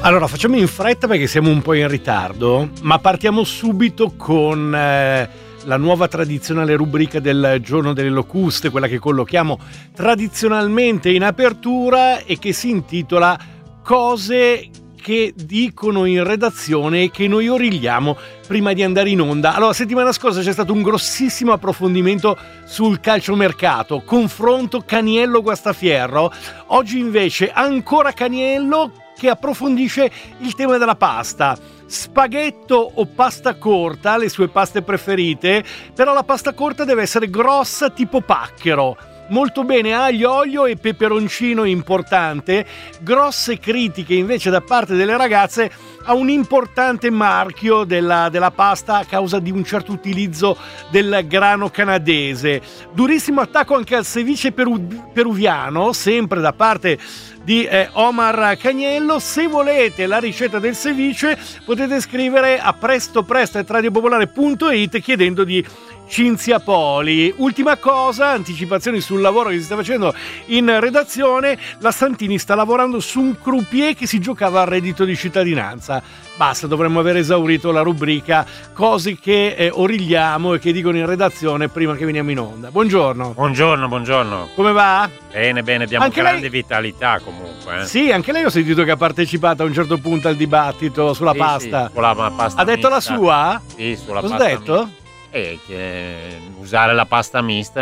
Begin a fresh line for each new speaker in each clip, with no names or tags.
Allora, facciamo in fretta perché siamo un po' in ritardo, ma partiamo subito con la nuova tradizionale rubrica del Giorno delle Locuste, quella che collochiamo tradizionalmente in apertura e che si intitola Cose che dicono in redazione e che noi origliamo prima di andare in onda. Allora, settimana scorsa c'è stato un grossissimo approfondimento sul calciomercato, confronto Caniello-Guastafierro. Oggi invece ancora Caniello che approfondisce il tema della pasta. Spaghetto o pasta corta, le sue paste preferite, però la pasta corta deve essere grossa tipo pacchero. Molto bene aglio, olio e peperoncino importante. Grosse critiche invece da parte delle ragazze a un importante marchio della pasta a causa di un certo utilizzo del grano canadese. Durissimo attacco anche al ceviche peruviano, sempre da parte di Omar Caniello. Se volete la ricetta del ceviche potete scrivere a presto@radiopopolare.it chiedendo di Cinzia Poli. Ultima cosa, anticipazioni sul lavoro che si sta facendo in redazione. La Santini sta lavorando su un croupier che si giocava al reddito di cittadinanza. Basta, dovremmo aver esaurito la rubrica cose che origliamo e che dicono in redazione prima che veniamo in onda. Buongiorno.
Buongiorno.
Come va?
Bene, abbiamo
Anche
grande vitalità comunque.
Sì, anche lei ho sentito che ha partecipato a un certo punto al dibattito sulla pasta.
Sì, sulla pasta
ha detto
mista.
la sua?
Sì, sulla
cosa
pasta
ha detto?
mista. Che usare la pasta mista è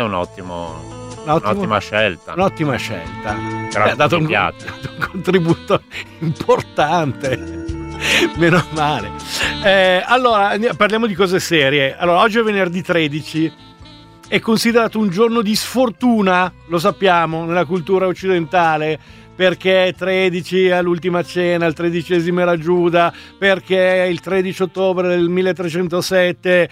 un'ottima scelta.
Un'ottima scelta.
Ha
dato un contributo importante. Meno male. Allora, parliamo di cose serie. Allora, oggi è venerdì 13. È considerato un giorno di sfortuna, lo sappiamo, nella cultura occidentale, perché 13 all'ultima cena, il 13° era Giuda, perché il 13 ottobre del 1307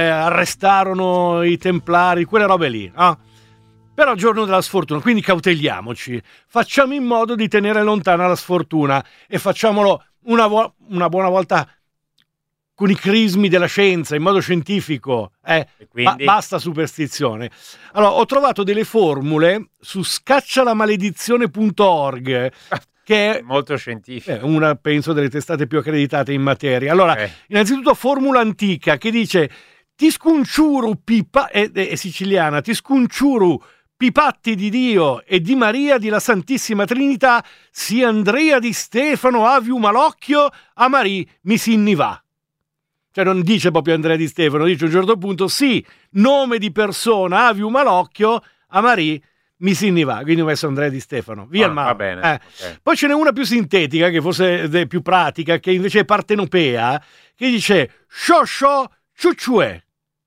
arrestarono i Templari, quelle robe lì, no? Però giorno della sfortuna, quindi cauteliamoci, facciamo in modo di tenere lontana la sfortuna e facciamolo una buona volta con i crismi della scienza, in modo scientifico, basta superstizione. Allora, ho trovato delle formule su scaccialamaledizione.org, che è
molto scientifico.
Una, penso, delle testate più accreditate in materia. Allora, innanzitutto formula antica che dice ti scunciuru è siciliana, ti scunciuru pipatti di Dio e di Maria di la Santissima Trinità, si Andrea di Stefano aviu malocchio, a Maria mi si innivà. Cioè non dice proprio Andrea Di Stefano, dice a un certo punto sì, nome di persona, aviu malocchio, a Maria mi si innivà. Quindi ho messo Andrea Di Stefano. Via il
va bene. Okay.
Poi ce n'è una più sintetica, che forse è più pratica, che invece è partenopea, che dice scioscio ciucciue.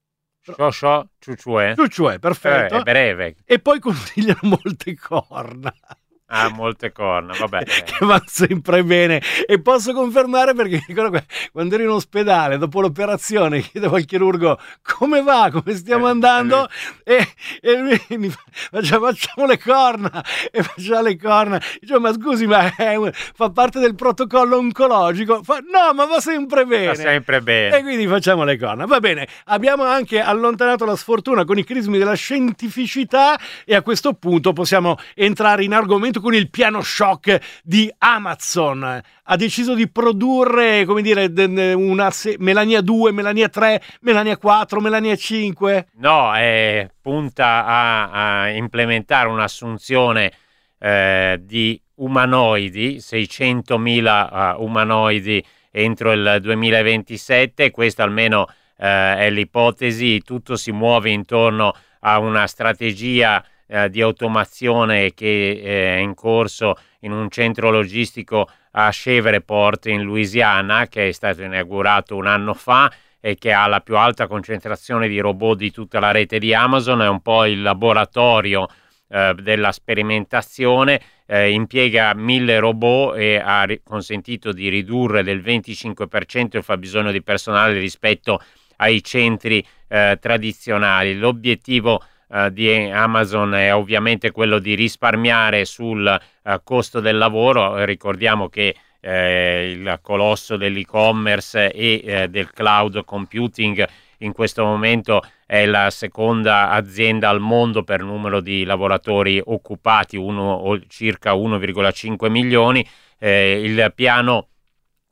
Ciucciue, perfetto.
È breve.
E poi consigliano molte corna.
Molte corna, vabbè.
Che va sempre bene. E posso confermare perché quando ero in ospedale dopo l'operazione chiedevo al chirurgo come va, come stiamo andando, e lui mi faceva facciamo le corna, e faceva le corna. Dicevo, ma scusi, ma fa parte del protocollo oncologico? No, ma va sempre bene.
Va sempre bene.
E quindi facciamo le corna. Va bene, abbiamo anche allontanato la sfortuna con i crismi della scientificità e a questo punto possiamo entrare in argomento con il piano shock di Amazon. Ha deciso di produrre, come dire, una Melania 2, Melania 3, Melania 4, Melania 5?
No, punta a implementare un'assunzione di umanoidi, 600.000 umanoidi entro il 2027. Questa almeno è l'ipotesi. Tutto si muove intorno a una strategia di automazione che è in corso in un centro logistico a Shreveport in Louisiana, che è stato inaugurato un anno fa e che ha la più alta concentrazione di robot di tutta la rete di Amazon. È un po' il laboratorio della sperimentazione, impiega 1.000 robot e ha consentito di ridurre del 25% il fabbisogno di personale rispetto ai centri tradizionali. L'obiettivo di Amazon è ovviamente quello di risparmiare sul costo del lavoro. Ricordiamo che il colosso dell'e-commerce e del cloud computing in questo momento è la seconda azienda al mondo per numero di lavoratori occupati, circa 1,5 milioni. Il piano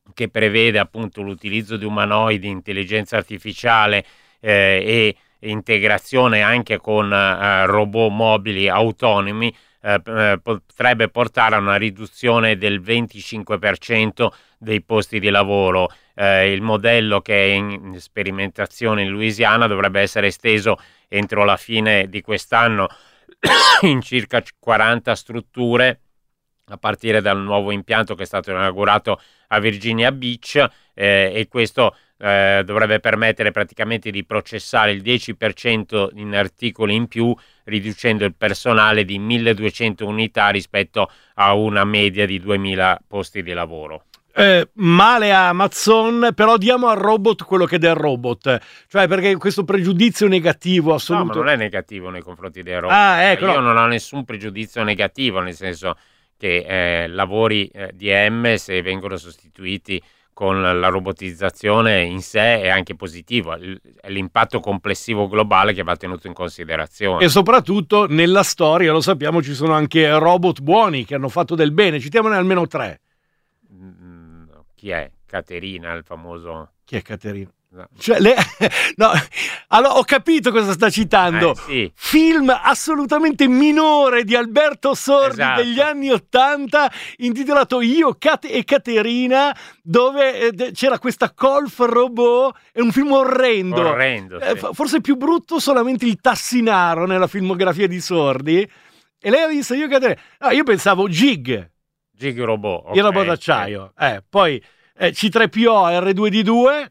che prevede appunto l'utilizzo di umanoidi, intelligenza artificiale e integrazione anche con robot mobili autonomi, potrebbe portare a una riduzione del 25% dei posti di lavoro. Il modello, che è in sperimentazione in Louisiana, dovrebbe essere esteso entro la fine di quest'anno in circa 40 strutture, a partire dal nuovo impianto che è stato inaugurato a Virginia Beach, e questo dovrebbe permettere praticamente di processare il 10% in articoli in più, riducendo il personale di 1200 unità rispetto a una media di 2000 posti di lavoro.
Male a Amazon, però diamo al robot quello che è del robot, cioè, perché questo pregiudizio negativo assoluto.
No, ma non è negativo nei confronti dei robot.
Ecco,
io non ho nessun pregiudizio negativo, nel senso che lavori DM, se vengono sostituiti con la robotizzazione, in sé è anche positivo, è l'impatto complessivo globale che va tenuto in considerazione.
E soprattutto nella storia, lo sappiamo, ci sono anche robot buoni che hanno fatto del bene, citiamone almeno 3.
Chi è? Caterina, il famoso...
Chi è Caterina? No. Cioè, no, allora ho capito cosa sta citando.
Sì.
Film assolutamente minore di Alberto Sordi, esatto, degli anni '80, intitolato Io, e Caterina, dove c'era questa Colf robot. È un film orrendo,
sì.
Forse più brutto solamente il Tassinaro nella filmografia di Sordi. E lei ha visto Io, Caterina. No, io pensavo Gig
robot,
il robot d'acciaio, poi C3PO R2D2.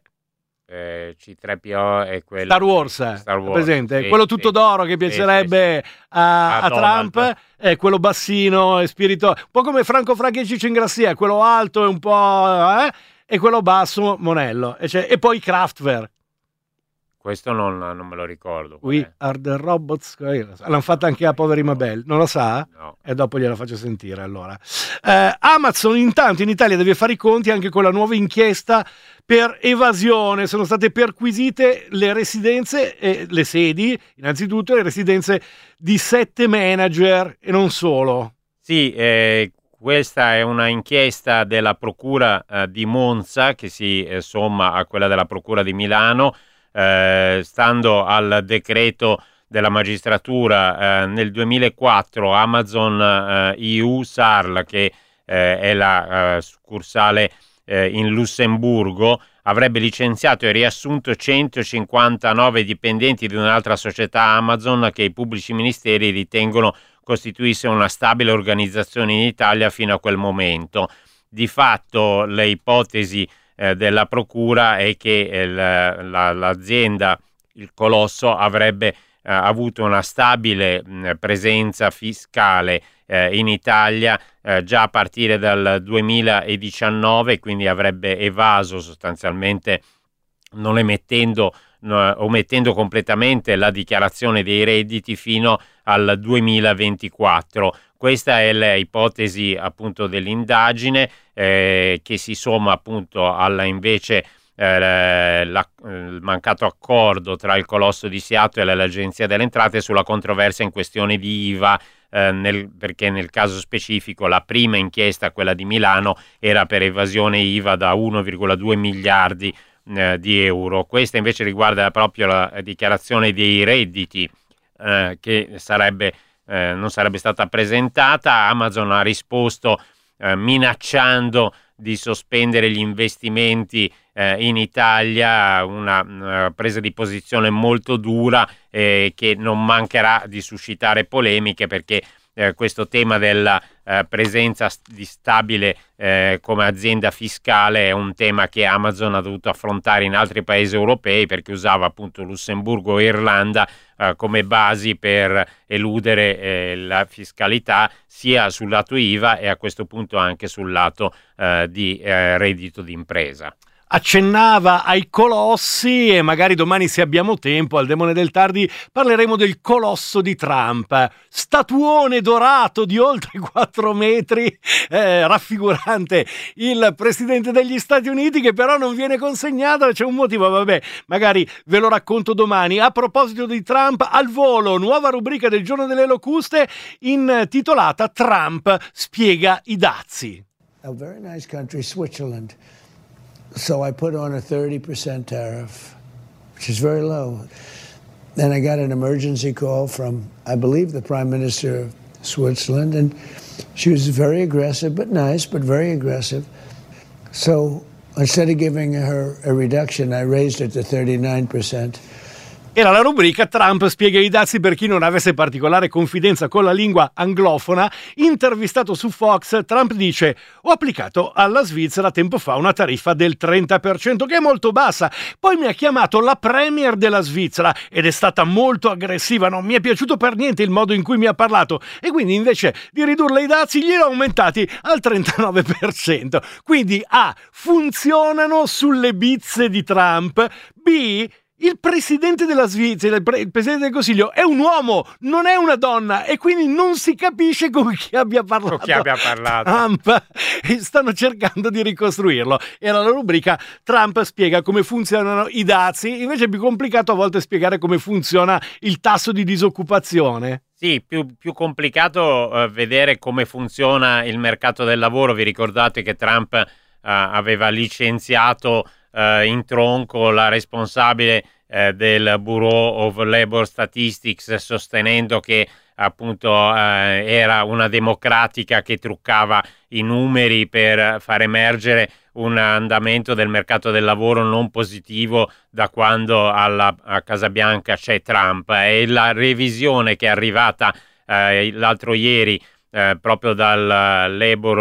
C3PO è quello
Star Wars, presente?
Sì,
quello tutto d'oro che piacerebbe a Trump, è quello bassino e spirituale, un po' come Franco Franchi e Ciccio Ingrassia, quello alto e un po' e quello basso Monello, e poi Kraftwerk.
Questo non me lo ricordo.
We are the robots. L'hanno fatta anche a Poveri Mabel, non lo sa?
No.
E dopo gliela faccio sentire allora. Amazon intanto in Italia deve fare i conti anche con la nuova inchiesta per evasione. Sono state perquisite le residenze e le sedi, innanzitutto le residenze di 7 manager e non solo.
Sì, questa è una inchiesta della Procura di Monza che si somma a quella della Procura di Milano. Stando al decreto della magistratura, nel 2004 Amazon EU SARL, che è la succursale in Lussemburgo, avrebbe licenziato e riassunto 159 dipendenti di un'altra società Amazon che i pubblici ministeri ritengono costituisse una stabile organizzazione in Italia fino a quel momento. Di fatto le ipotesi della procura è che l'azienda, il colosso, avrebbe avuto una stabile presenza fiscale in Italia già a partire dal 2019, quindi avrebbe evaso sostanzialmente, non emettendo omettendo completamente la dichiarazione dei redditi fino al 2024. Questa è l'ipotesi appunto dell'indagine che si somma appunto alla invece il mancato accordo tra il Colosso di Seattle e l'Agenzia delle Entrate sulla controversia in questione di IVA, perché nel caso specifico la prima inchiesta, quella di Milano, era per evasione IVA da 1,2 miliardi di euro. Questa invece riguarda proprio la dichiarazione dei redditi che non sarebbe stata presentata. Amazon ha risposto minacciando di sospendere gli investimenti in Italia, una presa di posizione molto dura che non mancherà di suscitare polemiche, perché questo tema della presenza di stabile come azienda fiscale è un tema che Amazon ha dovuto affrontare in altri paesi europei, perché usava appunto Lussemburgo e Irlanda come basi per eludere la fiscalità sia sul lato IVA e a questo punto anche sul lato di reddito d'impresa.
Accennava ai colossi e magari domani, se abbiamo tempo, al Demone del Tardi parleremo del colosso di Trump, statuone dorato di oltre 4 metri, raffigurante il presidente degli Stati Uniti, che però non viene consegnato. C'è un motivo, vabbè, magari ve lo racconto domani. A proposito di Trump, al volo, nuova rubrica del Giorno delle Locuste intitolata Trump spiega i dazi.
A very nice country, Switzerland. So I put on a 30% tariff, which is very low. Then I got an emergency call from, I believe, the Prime Minister of Switzerland, and she was very aggressive, but nice, but very aggressive. So instead of giving her a reduction, I raised it to 39%.
Era la rubrica Trump spiega i dazi per chi non avesse particolare confidenza con la lingua anglofona. Intervistato su Fox, Trump dice: ho applicato alla Svizzera tempo fa una tariffa del 30%, che è molto bassa. Poi mi ha chiamato la premier della Svizzera ed è stata molto aggressiva, non mi è piaciuto per niente il modo in cui mi ha parlato, e quindi invece di ridurre i dazi glieli ho aumentati al 39%. Quindi A, funzionano sulle bizze di Trump. B, il presidente della Svizzera, il presidente del Consiglio, è un uomo, non è una donna, e quindi non si capisce con chi abbia parlato.
Con chi abbia parlato.
Trump, e stanno cercando di ricostruirlo. Era la rubrica Trump spiega come funzionano i dazi. Invece è più complicato a volte spiegare come funziona il tasso di disoccupazione.
Sì, più complicato vedere come funziona il mercato del lavoro. Vi ricordate che Trump aveva licenziato in tronco la responsabile del Bureau of Labor Statistics, sostenendo che appunto era una democratica che truccava i numeri per far emergere un andamento del mercato del lavoro non positivo da quando a Casa Bianca c'è Trump. E la revisione che è arrivata l'altro ieri proprio dal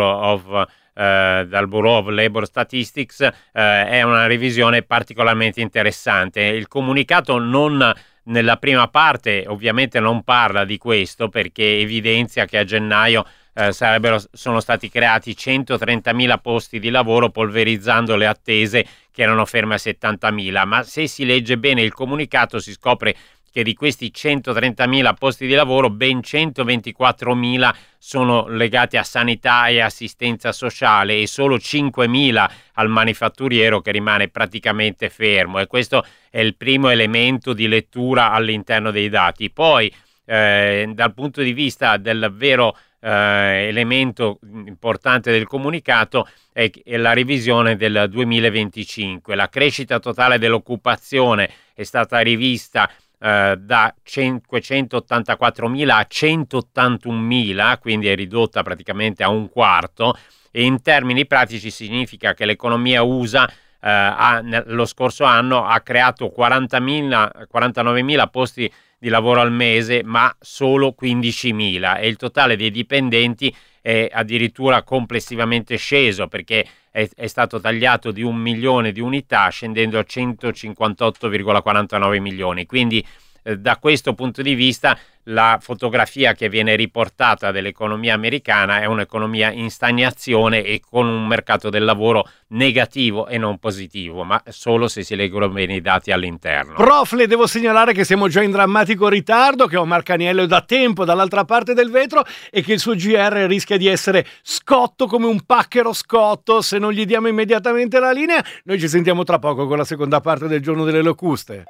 Bureau of Labor Statistics è una revisione particolarmente interessante. Il comunicato nella prima parte ovviamente non parla di questo, perché evidenzia che a gennaio sono stati creati 130.000 posti di lavoro, polverizzando le attese che erano ferme a 70.000, ma se si legge bene il comunicato si scopre che di questi 130.000 posti di lavoro ben 124.000 sono legati a sanità e assistenza sociale e solo 5.000 al manifatturiero, che rimane praticamente fermo, e questo è il primo elemento di lettura all'interno dei dati. Poi dal punto di vista del vero elemento importante del comunicato è la revisione del 2025. La crescita totale dell'occupazione è stata rivista da 584.000 a 181.000, quindi è ridotta praticamente a un quarto, e in termini pratici significa che l'economia USA lo scorso anno ha creato 49.000 posti di lavoro al mese, ma solo 15.000, e il totale dei dipendenti è addirittura complessivamente sceso, perché è stato tagliato di 1 milione di unità, scendendo a 158,49 milioni. Quindi da questo punto di vista la fotografia che viene riportata dell'economia americana è un'economia in stagnazione e con un mercato del lavoro negativo e non positivo, ma solo se si leggono bene i dati all'interno.
Prof, le devo segnalare che siamo già in drammatico ritardo, che ho Marcaniello da tempo dall'altra parte del vetro e che il suo GR rischia di essere scotto come un pacchero scotto se non gli diamo immediatamente la linea. Noi ci sentiamo tra poco con la seconda parte del Giorno delle Locuste.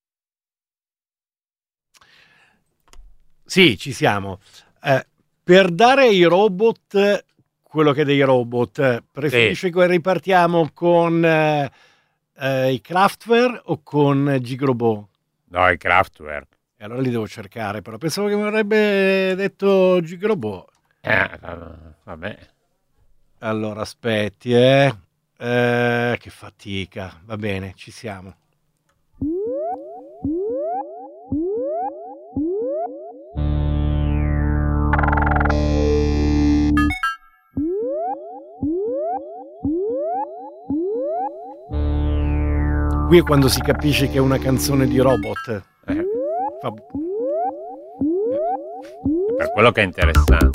Sì, ci siamo. Per dare ai robot quello che è dei robot, preferisce che ripartiamo con i Kraftwerk o con Gigrobot?
No, i Kraftwerk.
E allora li devo cercare, però pensavo che mi avrebbe detto Gigrobot.
Vabbè.
Allora, aspetti, che fatica. Va bene, ci siamo. Qui è quando si capisce che è una canzone di robot.
Per quello che è interessante.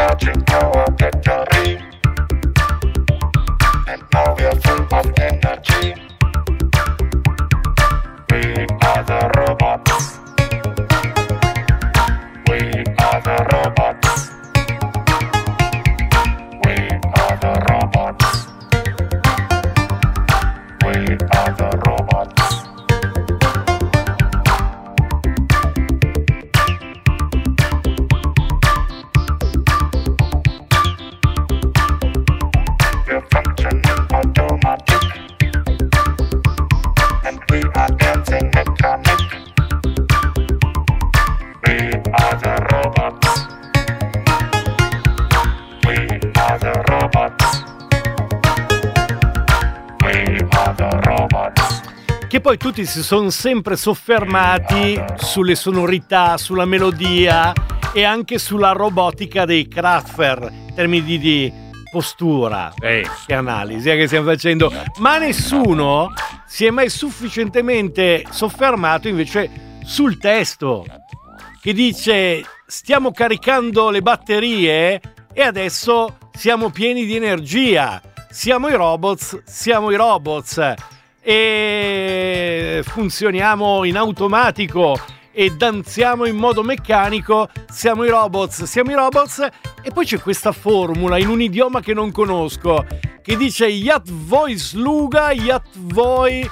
marching to a victory. And now we're full of energy. We are the robots. We are the robots. We are the robots. We are the robots. We're functioning automatic, and we are dancing mechanic. We are the robots. We are the robots. We are the robots.
Che poi tutti si sono sempre soffermati sulle sonorità, sulla melodia e anche sulla robotica dei Kraftwerk, in termini di postura e analisi che stiamo facendo, ma nessuno si è mai sufficientemente soffermato invece sul testo che dice: stiamo caricando le batterie e adesso siamo pieni di energia, siamo i robots e funzioniamo in automatico e danziamo in modo meccanico, siamo i robots. E poi c'è questa formula in un idioma che non conosco che dice Yat voi sluga, Yat voi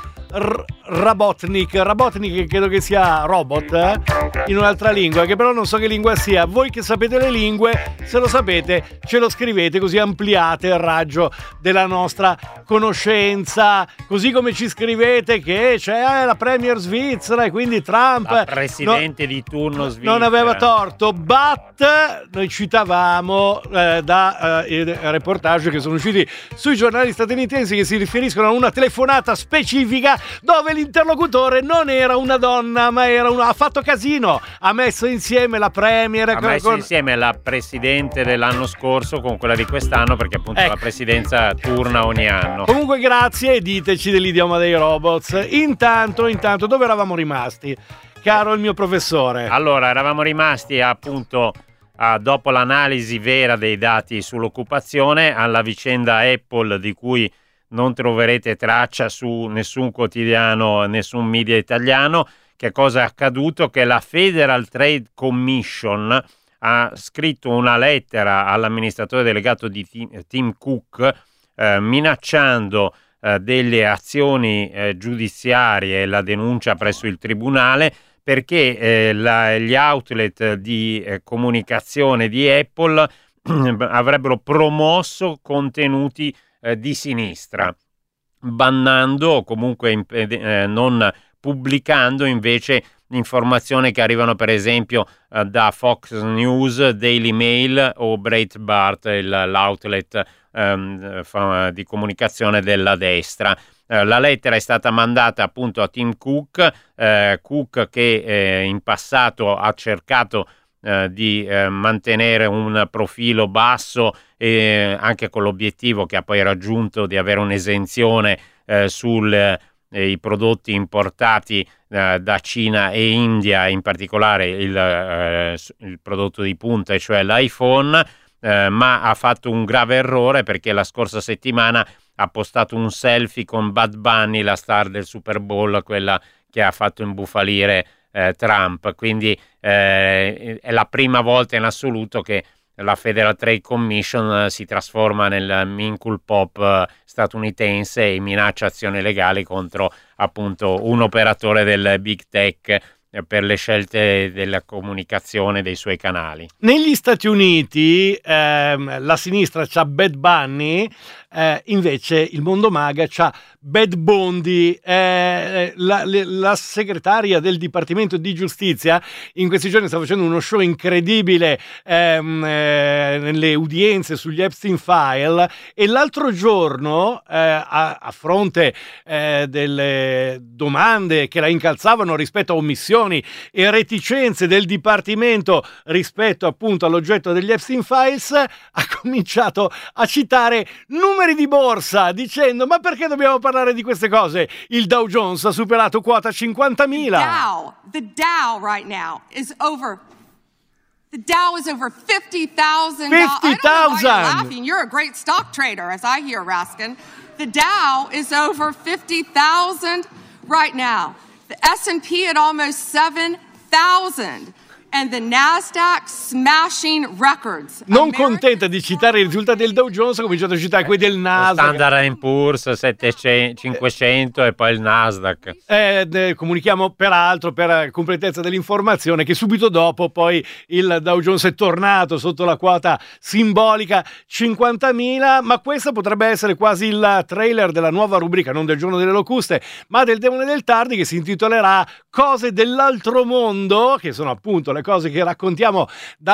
Rabotnik credo che sia robot in un'altra lingua, che però non so che lingua sia. Voi che sapete le lingue, se lo sapete ce lo scrivete, così ampliate il raggio della nostra conoscenza, così come ci scrivete che c'è la premier svizzera e quindi Trump,
la presidente di turno svizzera,
non aveva torto. But noi citavamo da reportage che sono usciti sui giornali statunitensi che si riferiscono a una telefonata specifica dove l'interlocutore non era una donna ma ha fatto casino, ha messo insieme la premier
insieme la presidente dell'anno scorso con quella di quest'anno, perché appunto la presidenza turna ogni anno.
Comunque grazie, e diteci dell'idioma dei robots. Intanto dove eravamo rimasti, caro il mio professore?
Allora, eravamo rimasti appunto dopo l'analisi vera dei dati sull'occupazione alla vicenda Apple, di cui non troverete traccia su nessun quotidiano, nessun media italiano. Che cosa è accaduto? Che la Federal Trade Commission ha scritto una lettera all'amministratore delegato di Tim Cook minacciando delle azioni giudiziarie e la denuncia presso il tribunale, perché gli outlet di comunicazione di Apple avrebbero promosso contenuti di sinistra, bannando o comunque non pubblicando invece informazioni che arrivano per esempio da Fox News, Daily Mail o Breitbart, l'outlet di comunicazione della destra. La lettera è stata mandata appunto a Tim Cook, che in passato ha cercato di mantenere un profilo basso, anche con l'obiettivo che ha poi raggiunto di avere un'esenzione sui prodotti importati da Cina e India, in particolare il prodotto di punta, cioè l'iPhone, ma ha fatto un grave errore, perché la scorsa settimana ha postato un selfie con Bad Bunny, la star del Super Bowl, quella che ha fatto imbufalire Trump. Quindi è la prima volta in assoluto che la Federal Trade Commission si trasforma nel Minkle Pop statunitense e minaccia azioni legali contro appunto un operatore del Big Tech per le scelte della comunicazione dei suoi canali.
Negli Stati Uniti la sinistra c'ha Bad Bunny, invece il mondo MAGA c'ha Bad Bondi. La segretaria del Dipartimento di Giustizia in questi giorni sta facendo uno show incredibile nelle udienze sugli Epstein File, e l'altro giorno a fronte delle domande che la incalzavano rispetto a omissioni e reticenze del Dipartimento rispetto appunto all'oggetto degli Epstein Files, ha cominciato a citare numeri di borsa dicendo: ma perché dobbiamo parlare di queste cose? Il Dow Jones ha superato quota 50.000.
The Dow right now is over. The Dow is over 50,000.
50,000.
I don't know why you're laughing. You're a great stock trader, as I hear, Raskin. The Dow is over 50,000 right now. The S&P at almost 7,000. And the Nasdaq smashing records.
Non contenta di citare i risultati del Dow Jones, ha cominciato a citare quelli del Nasdaq.
Standard & Poor's 500 e poi il Nasdaq.
Comunichiamo peraltro, per completezza dell'informazione, che subito dopo poi il Dow Jones è tornato sotto la quota simbolica 50.000, ma questo potrebbe essere quasi il trailer della nuova rubrica, non del Giorno delle Locuste, ma del Demone del Tardi, che si intitolerà Cose dell'altro mondo, che sono appunto le cose che raccontiamo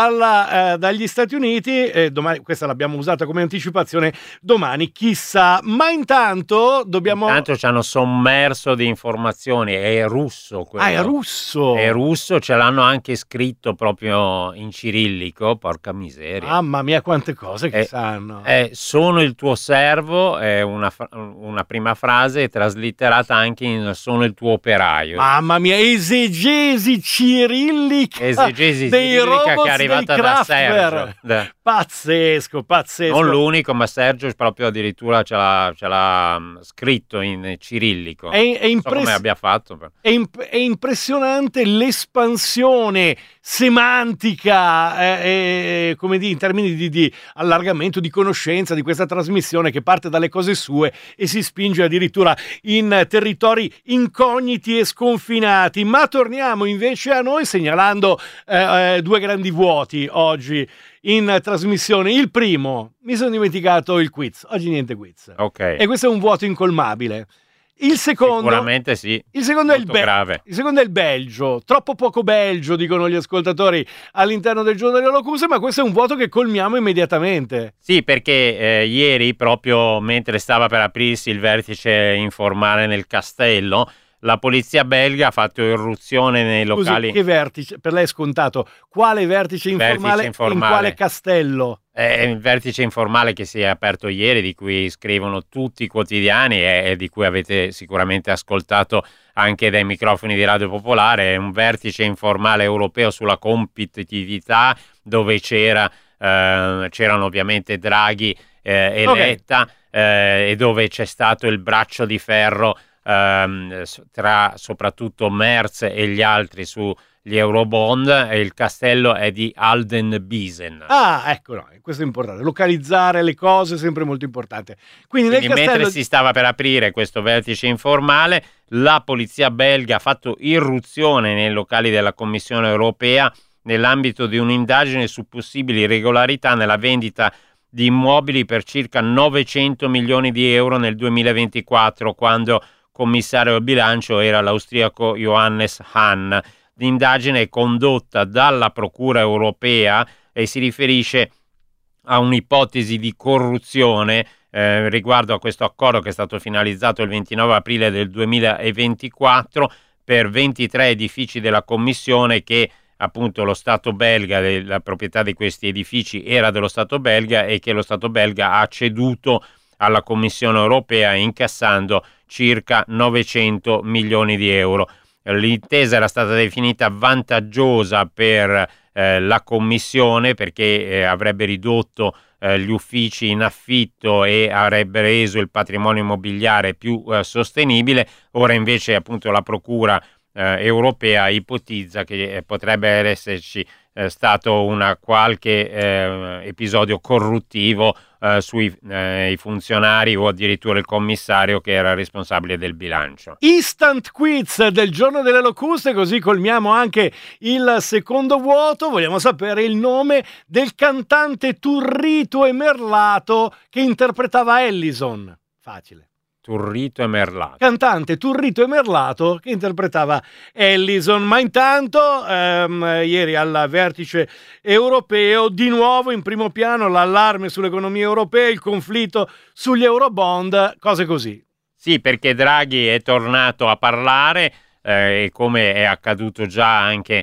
dagli Stati Uniti. Domani, questa l'abbiamo usata come anticipazione, domani chissà. Ma intanto
ci hanno sommerso di informazioni. È russo quello.
È russo?
È russo, ce l'hanno anche scritto proprio in cirillico, porca miseria.
Mamma mia, quante cose che sanno.
Sono il tuo servo, è una prima frase traslitterata anche in sono il tuo operaio.
Mamma mia, esegesi cirillica dei robots,
che è arrivata da Sergio.
Pazzesco.
Non l'unico, ma Sergio proprio addirittura ce l'ha scritto in cirillico. Non so come abbia fatto.
È impressionante l'espansione semantica, come dire, in termini di allargamento di conoscenza di questa trasmissione, che parte dalle cose sue e si spinge addirittura in territori incogniti e sconfinati. Ma torniamo invece a noi, segnalando due grandi vuoti oggi in trasmissione. Il primo, mi sono dimenticato il quiz. Oggi niente quiz.
Ok.
E questo è un vuoto incolmabile. Il secondo,
sicuramente sì.
Il secondo
grave.
Il secondo è il Belgio. Troppo poco Belgio, dicono gli ascoltatori all'interno del Giorno delle Locuse, ma questo è un vuoto che colmiamo immediatamente.
Sì, perché ieri, proprio mentre stava per aprirsi il vertice informale nel Castello, la polizia belga ha fatto irruzione nei locali.
Scusi, che vertice? Per lei è scontato. Quale vertice informale? In quale castello?
È il vertice informale che si è aperto ieri, di cui scrivono tutti i quotidiani e di cui avete sicuramente ascoltato anche dai microfoni di Radio Popolare. È un vertice informale europeo sulla competitività, dove c'erano ovviamente Draghi e Letta, e dove c'è stato il braccio di ferro tra soprattutto Merz e gli altri sugli Eurobond. E il castello è di Aldenbiesen.
Ecco, no, questo è importante, localizzare le cose è sempre molto importante. Quindi nel castello,
mentre si stava per aprire questo vertice informale, la polizia belga ha fatto irruzione nei locali della Commissione europea nell'ambito di un'indagine su possibili irregolarità nella vendita di immobili per circa 900 milioni di euro nel 2024, quando commissario al bilancio era l'austriaco Johannes Hahn. L'indagine è condotta dalla Procura europea e si riferisce a un'ipotesi di corruzione riguardo a questo accordo che è stato finalizzato il 29 aprile del 2024 per 23 edifici della Commissione, che appunto lo Stato belga, la proprietà di questi edifici era dello Stato belga, e che lo Stato belga ha ceduto alla Commissione europea, incassando circa 900 milioni di euro. L'intesa era stata definita vantaggiosa per la Commissione, perché avrebbe ridotto gli uffici in affitto e avrebbe reso il patrimonio immobiliare più sostenibile. Ora invece appunto la Procura europea ipotizza che potrebbe esserci stato qualche episodio corruttivo sui funzionari o addirittura il commissario che era responsabile del bilancio.
Instant quiz del Giorno delle Locuste, così colmiamo anche il secondo vuoto. Vogliamo sapere il nome del cantante Turrito e Merlato che interpretava Ellison. Facile.
Turrito e Merlato.
Cantante Turrito e Merlato che interpretava Ellison. Ma intanto ieri al vertice europeo di nuovo in primo piano l'allarme sull'economia europea, il conflitto sugli Eurobond, cose così.
Sì, perché Draghi è tornato a parlare e come è accaduto già anche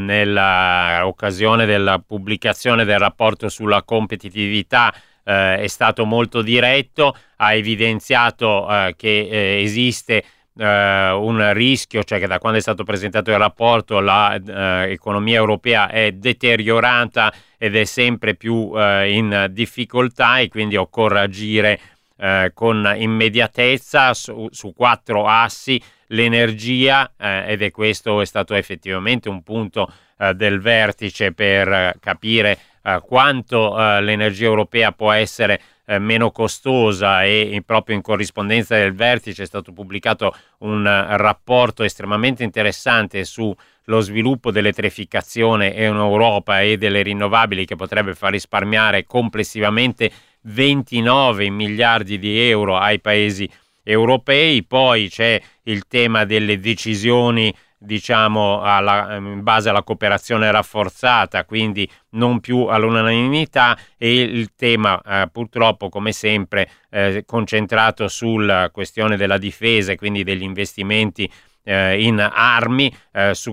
nell'occasione della pubblicazione del rapporto sulla competitività, è stato molto diretto, ha evidenziato che esiste un rischio, cioè che da quando è stato presentato il rapporto l'economia europea è deteriorata ed è sempre più in difficoltà, e quindi occorre agire con immediatezza su 4 assi: l'energia, ed questo è stato effettivamente un punto del vertice per capire quanto l'energia europea può essere meno costosa, e proprio in corrispondenza del vertice è stato pubblicato un rapporto estremamente interessante sullo sviluppo dell'elettrificazione in Europa e delle rinnovabili, che potrebbe far risparmiare complessivamente 29 miliardi di euro ai paesi europei. Poi c'è il tema delle decisioni, diciamo, in base alla cooperazione rafforzata, quindi non più all'unanimità, e il tema purtroppo, come sempre, concentrato sulla questione della difesa e quindi degli investimenti in armi, su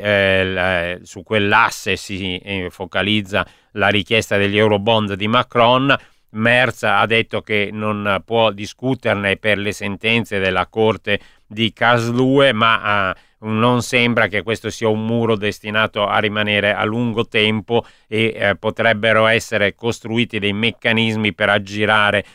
quell'asse si focalizza la richiesta degli Eurobond di Macron. Merz ha detto che non può discuterne per le sentenze della Corte di Karlsruhe, ma non sembra che questo sia un muro destinato a rimanere a lungo tempo, e potrebbero essere costruiti dei meccanismi per aggirare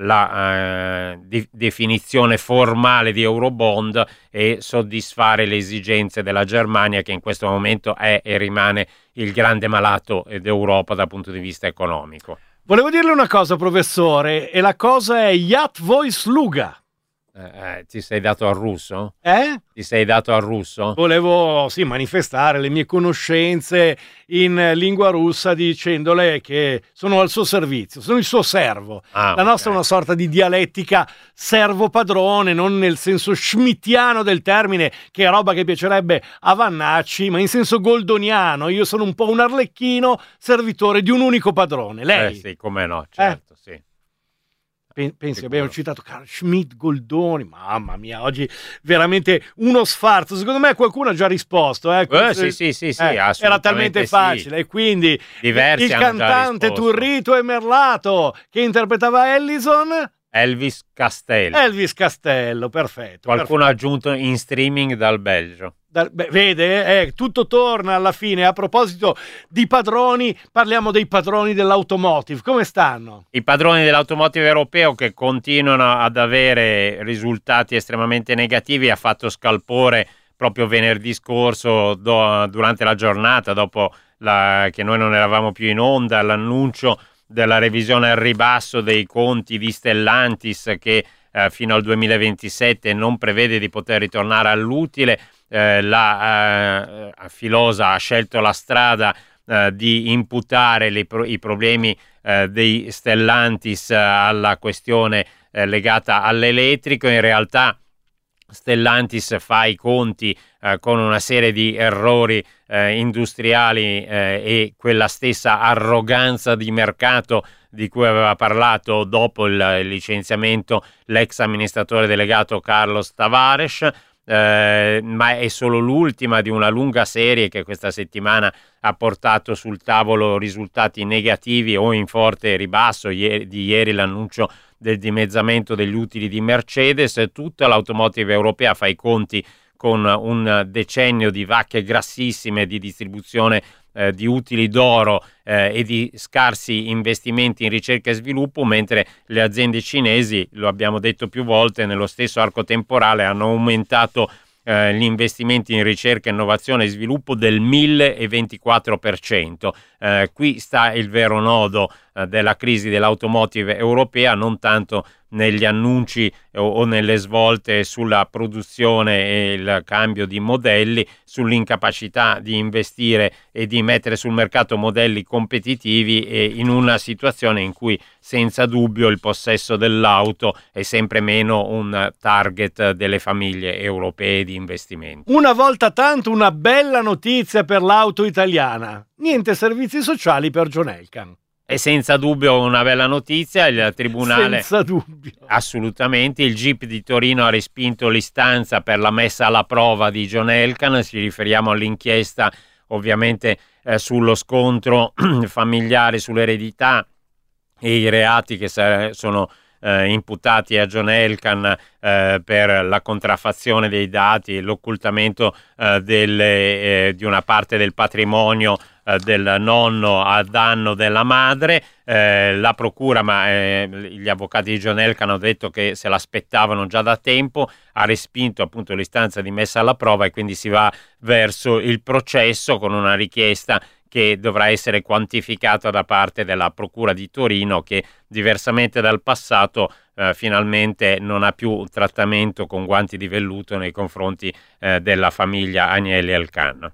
la definizione formale di Eurobond e soddisfare le esigenze della Germania, che in questo momento è e rimane il grande malato d'Europa dal punto di vista economico.
Volevo dirle una cosa, professore, e la cosa è Yat voi sluga.
Ti sei dato al russo?
Ti
sei dato al russo?
Volevo manifestare le mie conoscenze in lingua russa, dicendole che sono al suo servizio, sono il suo servo. La nostra è una sorta di dialettica servo-padrone, non nel senso schmittiano del termine, che è roba che piacerebbe a Vannacci, ma in senso goldoniano. Io sono un po' un arlecchino, servitore di un unico padrone. Lei?
Sì, come no, certo, sì.
Pensi, abbiamo citato Carl Schmitt, Goldoni, mamma mia, oggi veramente uno sfarzo. Secondo me qualcuno ha già risposto.
Sì,
era talmente facile. E quindi
diversi
il cantante Turrito e Merlato che interpretava Ellison,
Elvis Castello,
perfetto.
Qualcuno ha aggiunto in streaming dal Belgio.
Vede, tutto torna alla fine. A proposito di padroni, parliamo dei padroni dell'automotive. Come stanno?
I padroni dell'automotive europeo, che continuano ad avere risultati estremamente negativi. Ha fatto scalpore proprio venerdì scorso, durante la giornata, dopo che noi non eravamo più in onda, l'annuncio della revisione al ribasso dei conti di Stellantis, che fino al 2027 non prevede di poter ritornare all'utile. La Filosa ha scelto la strada di imputare i problemi dei Stellantis alla questione legata all'elettrico. In realtà Stellantis fa i conti con una serie di errori industriali e quella stessa arroganza di mercato di cui aveva parlato dopo il licenziamento l'ex amministratore delegato Carlos Tavares. Ma è solo l'ultima di una lunga serie che questa settimana ha portato sul tavolo risultati negativi o in forte ribasso. Di ieri l'annuncio del dimezzamento degli utili di Mercedes. Tutta l'automotive europea fa i conti con un decennio di vacche grassissime di distribuzione di utili d'oro e di scarsi investimenti in ricerca e sviluppo, mentre le aziende cinesi, lo abbiamo detto più volte, nello stesso arco temporale hanno aumentato gli investimenti in ricerca, innovazione e sviluppo del 1024%. Qui sta il vero nodo della crisi dell'automotive europea, non tanto negli annunci o nelle svolte sulla produzione e il cambio di modelli, sull'incapacità di investire e di mettere sul mercato modelli competitivi, e in una situazione in cui senza dubbio il possesso dell'auto è sempre meno un target delle famiglie europee di investimento.
Una volta tanto una bella notizia per l'auto italiana: niente servizi sociali per John Elkann.
E senza dubbio una bella notizia. Il tribunale,
senza dubbio,
assolutamente, il GIP di Torino ha respinto l'istanza per la messa alla prova di John Elkann. Ci riferiamo all'inchiesta ovviamente sullo scontro familiare, sull'eredità e i reati che sono imputati a John Elkann per la contraffazione dei dati, l'occultamento di una parte del patrimonio del nonno a danno della madre. La procura, gli avvocati di John Elkann hanno detto che se l'aspettavano già da tempo, ha respinto appunto l'istanza di messa alla prova e quindi si va verso il processo con una richiesta che dovrà essere quantificata da parte della Procura di Torino, che diversamente dal passato finalmente non ha più trattamento con guanti di velluto nei confronti della famiglia Agnelli Elkann.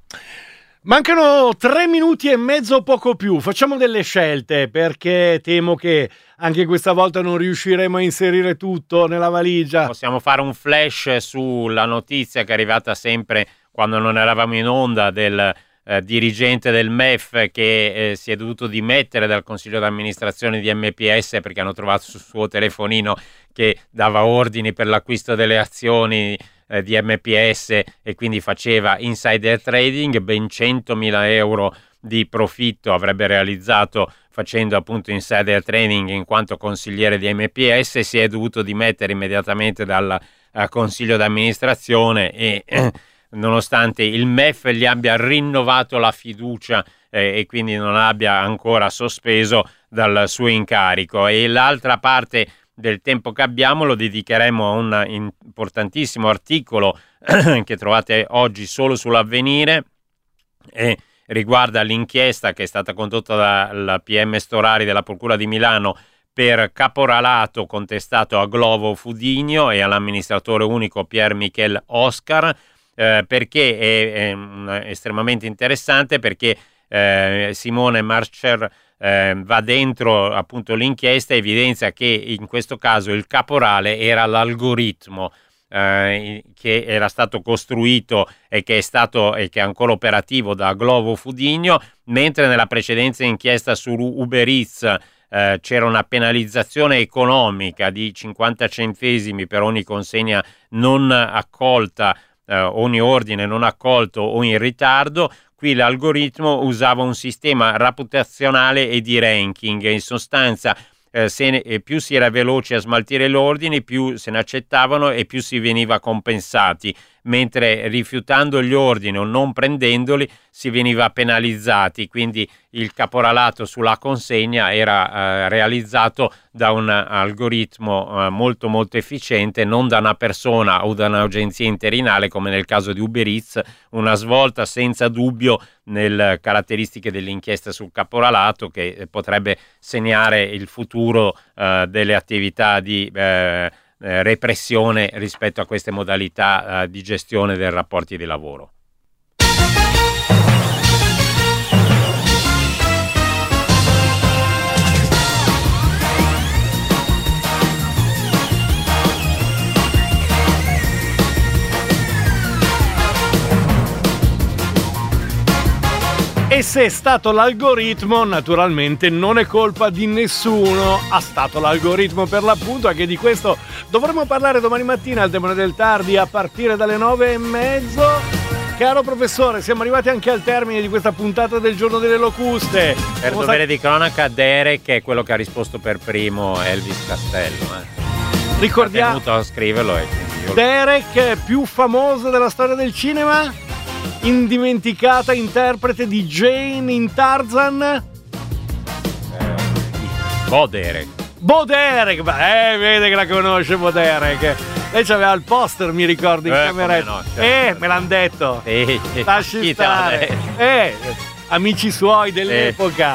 Mancano 3 minuti e mezzo, poco più. Facciamo delle scelte, perché temo che anche questa volta non riusciremo a inserire tutto nella valigia.
Possiamo fare un flash sulla notizia che è arrivata sempre quando non eravamo in onda, del dirigente del MEF che si è dovuto dimettere dal consiglio d'amministrazione di MPS perché hanno trovato sul suo telefonino che dava ordini per l'acquisto delle azioni di MPS e quindi faceva insider trading. Ben 100.000 euro di profitto avrebbe realizzato facendo appunto insider trading in quanto consigliere di MPS. Si è dovuto dimettere immediatamente dal consiglio d'amministrazione e nonostante il MEF gli abbia rinnovato la fiducia e quindi non abbia ancora sospeso dal suo incarico. E l'altra parte del tempo che abbiamo lo dedicheremo a un importantissimo articolo che trovate oggi solo sull'Avvenire e riguarda l'inchiesta che è stata condotta dalla PM Storari della Procura di Milano per caporalato contestato a Glovo Fudigno e all'amministratore unico Pier Michel Oscar, perché è estremamente interessante, perché Simone Marcher va dentro appunto l'inchiesta e evidenzia che in questo caso il caporale era l'algoritmo che era stato costruito e che è ancora operativo da Glovo Fudigno, mentre nella precedente inchiesta su Uber Eats c'era una penalizzazione economica di 50 centesimi per ogni consegna non accolta, ogni ordine non accolto o in ritardo. Qui l'algoritmo usava un sistema reputazionale e di ranking. In sostanza, più si era veloci a smaltire gli ordini, più se ne accettavano e più si veniva compensati, mentre rifiutando gli ordini o non prendendoli si veniva penalizzati. Quindi il caporalato sulla consegna era realizzato da un algoritmo molto molto efficiente, non da una persona o da un'agenzia interinale come nel caso di Uber Eats. Una svolta senza dubbio nelle caratteristiche dell'inchiesta sul caporalato, che potrebbe segnare il futuro delle attività di repressione rispetto a queste modalità di gestione dei rapporti di lavoro.
E se è stato l'algoritmo, naturalmente non è colpa di nessuno, ha stato l'algoritmo per l'appunto. Anche di questo dovremo parlare domani mattina al Demone del Tardi a partire dalle 9:30. Caro professore, siamo arrivati anche al termine di questa puntata del Giorno delle Locuste.
Per dovere di cronaca, Derek è quello che ha risposto per primo Elvis Castello.
Ricordiamo,
ha tenuto a scriverlo.
Derek, più famoso della storia del cinema? Indimenticata interprete di Jane in Tarzan?
Derek.
Derek, vede che la conosce Derek. Lei c'aveva il poster, mi ricordo, in cameretta.
No, certo.
Me l'han detto. Lasci
Chi
stare. Amici suoi dell'epoca.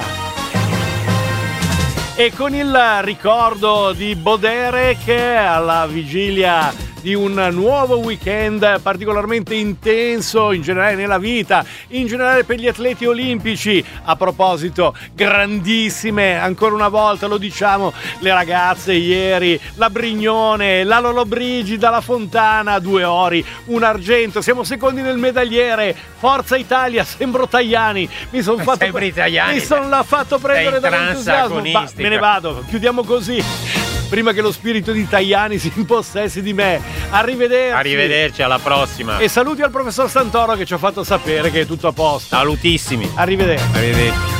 E con il ricordo di Derek alla vigilia di un nuovo weekend particolarmente intenso in generale nella vita, in generale per gli atleti olimpici. A proposito, grandissime, ancora una volta lo diciamo, le ragazze ieri, la Brignone, la Lollobrigida, la Fontana, 2 ori, un argento, siamo secondi nel medagliere, forza Italia, sembro Tajani, mi sono fatto prendere dall'entusiasmo, me ne vado, chiudiamo così. Prima che lo spirito di Tajani si impossessi di me.
Arrivederci, alla prossima.
E saluti al professor Santoro che ci ha fatto sapere che è tutto a posto.
Salutissimi.
Arrivederci.